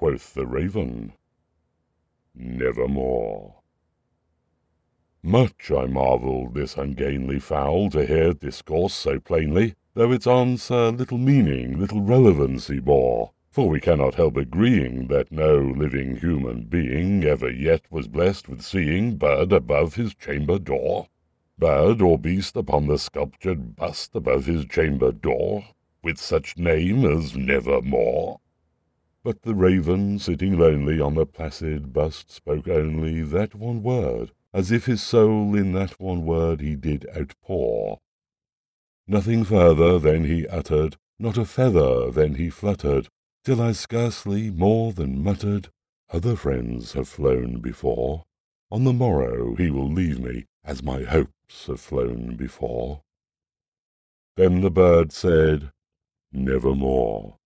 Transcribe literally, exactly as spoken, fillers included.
Quoth the Raven, Nevermore. Much I marvelled this ungainly fowl to hear discourse so plainly, though its answer little meaning, little relevancy bore. For we cannot help agreeing that no living human being ever yet was blessed with seeing bird above his chamber door, bird or beast upon the sculptured bust above his chamber door, with such name as Nevermore. But the Raven, sitting lonely on the placid bust, spoke only that one word, as if his soul in that one word he did outpour. Nothing further then he uttered, not a feather then he fluttered, till I scarcely more than muttered, Other friends have flown before. On the morrow he will leave me, as my hopes have flown before. Then the bird said, Nevermore.